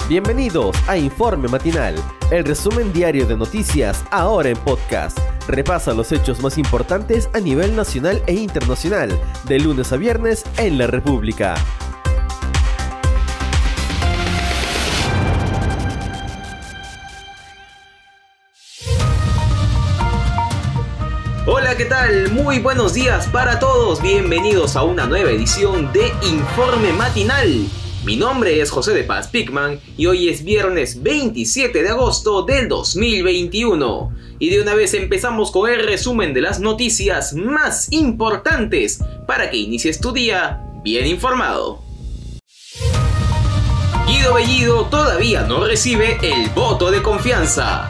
Bienvenidos a Informe Matinal, el resumen diario de noticias ahora en podcast. Repasa los hechos más importantes a nivel nacional e internacional, de lunes a viernes en la República. Hola, ¿qué tal? Muy buenos días para todos. Bienvenidos a una nueva edición de Informe Matinal. Mi nombre es José de Paz Pickman y hoy es viernes 27 de agosto del 2021. Y de una vez empezamos con el resumen de las noticias más importantes para que inicies tu día bien informado. Guido Bellido todavía no recibe el voto de confianza.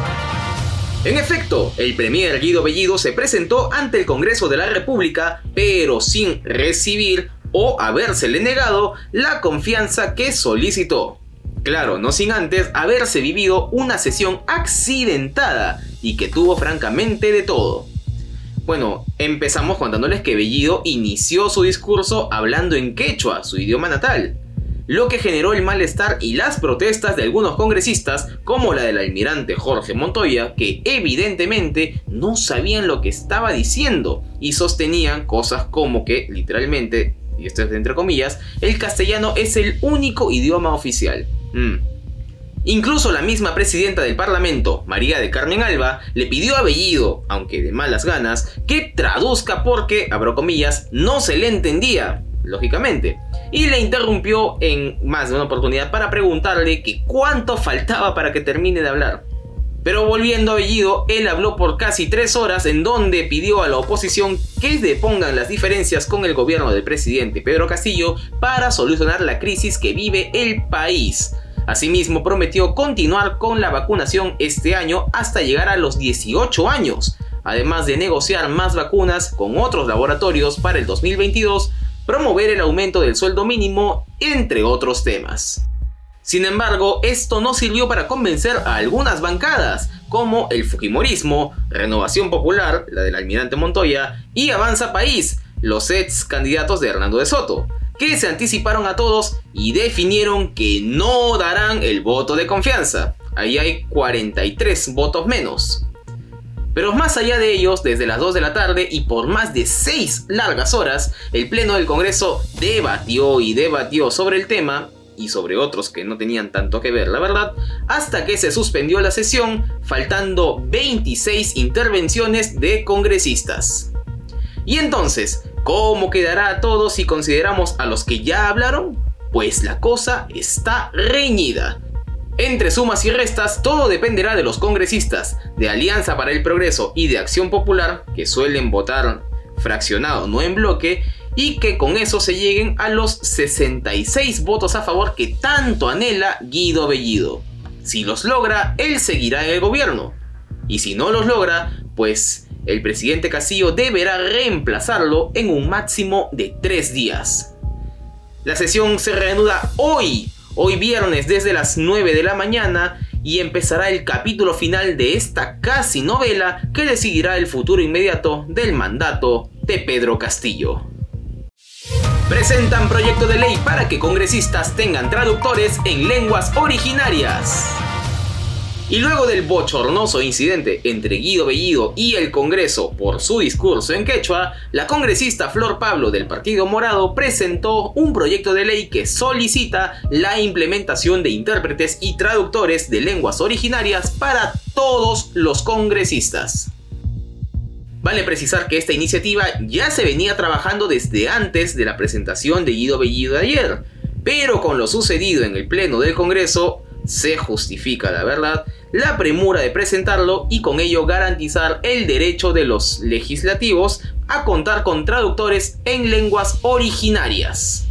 En efecto, el premier Guido Bellido se presentó ante el Congreso de la República, pero sin recibir o habérsele negado la confianza que solicitó. Claro, no sin antes haberse vivido una sesión accidentada y que tuvo francamente de todo. Bueno, empezamos contándoles que Bellido inició su discurso hablando en quechua, su idioma natal, lo que generó el malestar y las protestas de algunos congresistas, como la del almirante Jorge Montoya, que evidentemente no sabían lo que estaba diciendo y sostenían cosas como que, literalmente, y esto es entre comillas, el castellano es el único idioma oficial. Incluso la misma presidenta del Parlamento, María del Carmen Alba, le pidió a Bellido, aunque de malas ganas, que traduzca porque, abro comillas, no se le entendía, lógicamente, y le interrumpió en más de una oportunidad para preguntarle que cuánto faltaba para que termine de hablar. Pero volviendo a Bellido, él habló por casi 3 horas en donde pidió a la oposición que depongan las diferencias con el gobierno del presidente Pedro Castillo para solucionar la crisis que vive el país. Asimismo, prometió continuar con la vacunación este año hasta llegar a los 18 años, además de negociar más vacunas con otros laboratorios para el 2022, promover el aumento del sueldo mínimo, entre otros temas. Sin embargo, esto no sirvió para convencer a algunas bancadas, como el Fujimorismo, Renovación Popular, la del almirante Montoya, y Avanza País, los ex candidatos de Hernando de Soto, que se anticiparon a todos y definieron que no darán el voto de confianza. Ahí hay 43 votos menos. Pero más allá de ellos, desde las 2 de la tarde y por más de 6 largas horas, el Pleno del Congreso debatió y debatió sobre el tema, y sobre otros que no tenían tanto que ver, la verdad, hasta que se suspendió la sesión, faltando 26 intervenciones de congresistas. Y entonces, ¿cómo quedará a todos si consideramos a los que ya hablaron? Pues la cosa está reñida. Entre sumas y restas, todo dependerá de los congresistas de Alianza para el Progreso y de Acción Popular, que suelen votar fraccionado, no en bloque, y que con eso se lleguen a los 66 votos a favor que tanto anhela Guido Bellido. Si los logra, él seguirá en el gobierno. Y si no los logra, pues el presidente Castillo deberá reemplazarlo en un máximo de 3 días. La sesión se reanuda hoy viernes desde las 9 de la mañana, y empezará el capítulo final de esta casi novela que decidirá el futuro inmediato del mandato de Pedro Castillo. Presentan proyecto de ley para que congresistas tengan traductores en lenguas originarias. Y luego del bochornoso incidente entre Guido Bellido y el Congreso por su discurso en quechua, la congresista Flor Pablo del Partido Morado presentó un proyecto de ley que solicita la implementación de intérpretes y traductores de lenguas originarias para todos los congresistas. Vale precisar que esta iniciativa ya se venía trabajando desde antes de la presentación de Guido Bellido de ayer, pero con lo sucedido en el Pleno del Congreso, se justifica, la verdad, la premura de presentarlo y con ello garantizar el derecho de los legislativos a contar con traductores en lenguas originarias.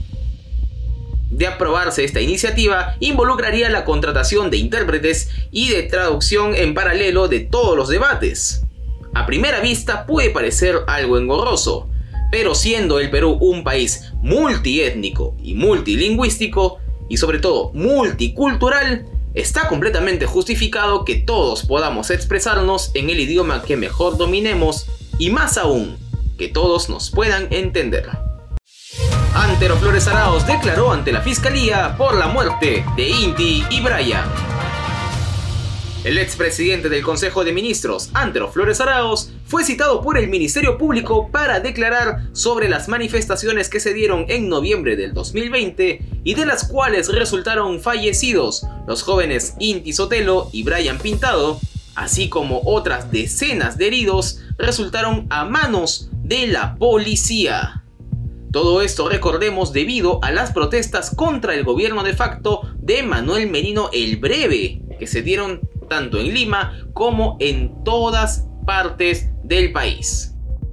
De aprobarse esta iniciativa, involucraría la contratación de intérpretes y de traducción en paralelo de todos los debates. A primera vista puede parecer algo engorroso, pero siendo el Perú un país multiétnico y multilingüístico, y sobre todo multicultural, está completamente justificado que todos podamos expresarnos en el idioma que mejor dominemos y más aún, que todos nos puedan entender. Antero Flores Arauz declaró ante la fiscalía por la muerte de Inti y Brian. El expresidente del Consejo de Ministros, Antero Flores Arauz, fue citado por el Ministerio Público para declarar sobre las manifestaciones que se dieron en noviembre del 2020 y de las cuales resultaron fallecidos los jóvenes Inti Sotelo y Brian Pintado, así como otras decenas de heridos resultaron a manos de la policía. Todo esto, recordemos, debido a las protestas contra el gobierno de facto de Manuel Merino el Breve, que se dieron tanto en Lima como en todas partes del país.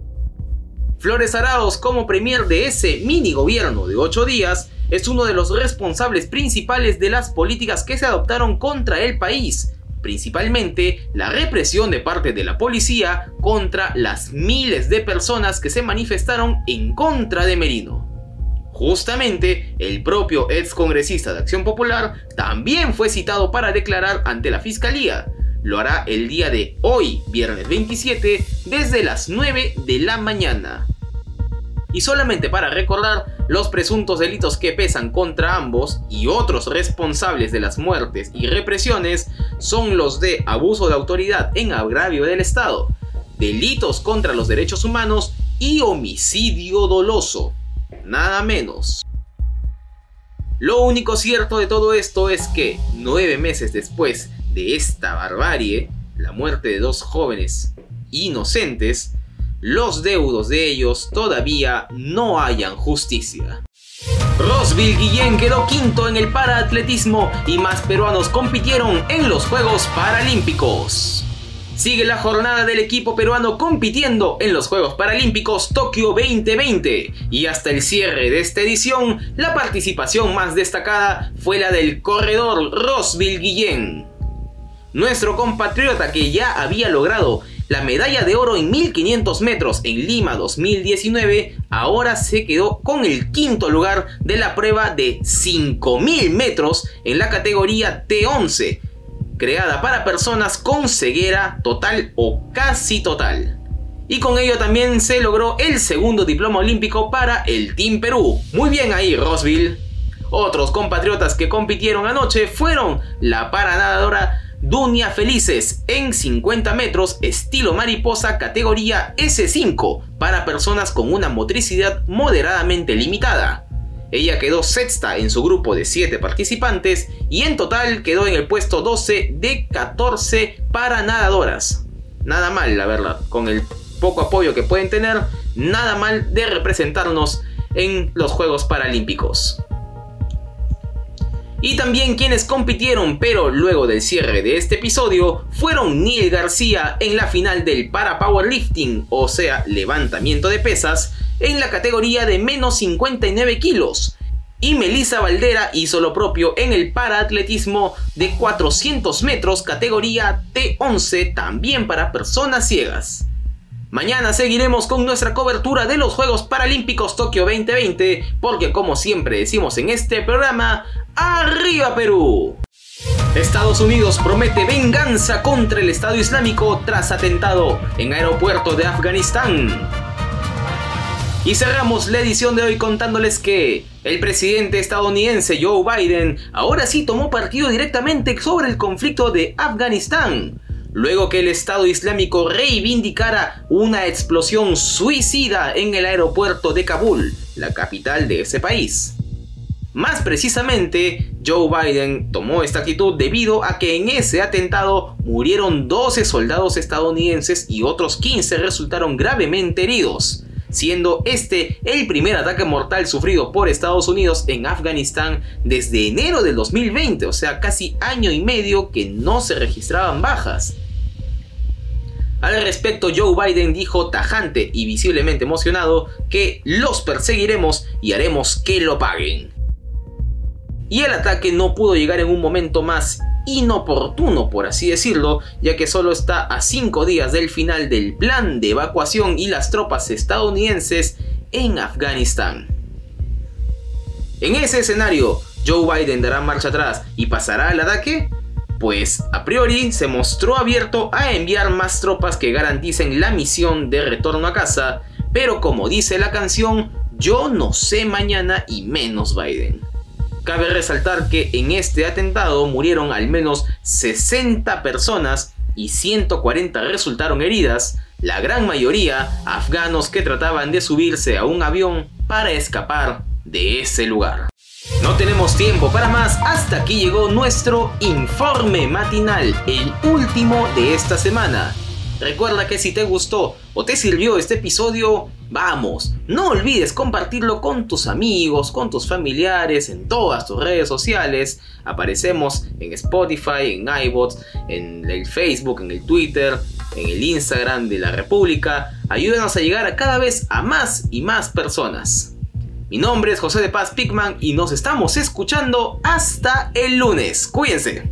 Flores Arauz, como premier de ese mini gobierno de 8 días, es uno de los responsables principales de las políticas que se adoptaron contra el país, principalmente la represión de parte de la policía contra las miles de personas que se manifestaron en contra de Merino. Justamente, el propio excongresista de Acción Popular también fue citado para declarar ante la fiscalía. Lo hará el día de hoy, viernes 27, desde las 9 de la mañana. Y solamente para recordar, los presuntos delitos que pesan contra ambos y otros responsables de las muertes y represiones son los de abuso de autoridad en agravio del Estado, delitos contra los derechos humanos y homicidio doloso. Nada menos. Lo único cierto de todo esto es que 9 meses después de esta barbarie, la muerte de 2 jóvenes inocentes, los deudos de ellos todavía no hallan justicia. Rosville Guillén quedó quinto en el paraatletismo y más peruanos compitieron en los Juegos Paralímpicos. Sigue la jornada del equipo peruano compitiendo en los Juegos Paralímpicos Tokio 2020 y hasta el cierre de esta edición, la participación más destacada fue la del corredor Rosville Guillén. Nuestro compatriota, que ya había logrado la medalla de oro en 1500 metros en Lima 2019, ahora se quedó con el quinto lugar de la prueba de 5000 metros en la categoría T11, creada para personas con ceguera total o casi total. Y con ello también se logró el segundo diploma olímpico para el Team Perú. Muy bien ahí, Rosville. Otros compatriotas que compitieron anoche fueron la paranadadora Dunia Felices en 50 metros estilo mariposa categoría S5 para personas con una motricidad moderadamente limitada. Ella quedó sexta en su grupo de 7 participantes y en total quedó en el puesto 12 de 14 paranadadoras. Nada mal, la verdad, con el poco apoyo que pueden tener, nada mal de representarnos en los Juegos Paralímpicos. Y también quienes compitieron, pero luego del cierre de este episodio, fueron Neil García en la final del para powerlifting, o sea, levantamiento de pesas, en la categoría de menos 59 kilos. Y Melissa Valdera hizo lo propio en el paraatletismo de 400 metros categoría T11, también para personas ciegas. Mañana seguiremos con nuestra cobertura de los Juegos Paralímpicos Tokio 2020, porque como siempre decimos en este programa, ¡arriba Perú! Estados Unidos promete venganza contra el Estado Islámico tras atentado en aeropuerto de Afganistán. Y cerramos la edición de hoy contándoles que el presidente estadounidense Joe Biden ahora sí tomó partido directamente sobre el conflicto de Afganistán, luego que el Estado Islámico reivindicara una explosión suicida en el aeropuerto de Kabul, la capital de ese país. Más precisamente, Joe Biden tomó esta actitud debido a que en ese atentado murieron 12 soldados estadounidenses y otros 15 resultaron gravemente heridos, siendo este el primer ataque mortal sufrido por Estados Unidos en Afganistán desde enero del 2020, o sea, casi año y medio que no se registraban bajas. Al respecto, Joe Biden dijo tajante y visiblemente emocionado que los perseguiremos y haremos que lo paguen. Y el ataque no pudo llegar en un momento más inoportuno, por así decirlo, ya que solo está a 5 días del final del plan de evacuación y las tropas estadounidenses en Afganistán. En ese escenario, ¿Joe Biden dará marcha atrás y pasará al ataque? Pues a priori se mostró abierto a enviar más tropas que garanticen la misión de retorno a casa, pero como dice la canción, Yo no sé mañana y menos Biden. Cabe resaltar que en este atentado murieron al menos 60 personas y 140 resultaron heridas, la gran mayoría afganos que trataban de subirse a un avión para escapar de ese lugar. No tenemos tiempo para más, hasta aquí llegó nuestro informe matinal, el último de esta semana. Recuerda que si te gustó o te sirvió este episodio, vamos, no olvides compartirlo con tus amigos, con tus familiares, en todas tus redes sociales. Aparecemos en Spotify, en iVoox, en el Facebook, en el Twitter, en el Instagram de la República. Ayúdanos a llegar a cada vez a más y más personas. Mi nombre es José de Paz Pigman y nos estamos escuchando hasta el lunes. Cuídense.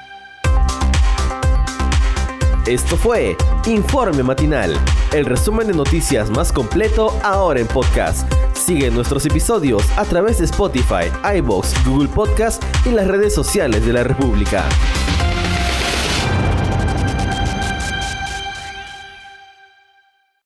Esto fue Informe Matinal, el resumen de noticias más completo ahora en podcast. Sigue nuestros episodios a través de Spotify, iVoox, Google Podcast y las redes sociales de la República.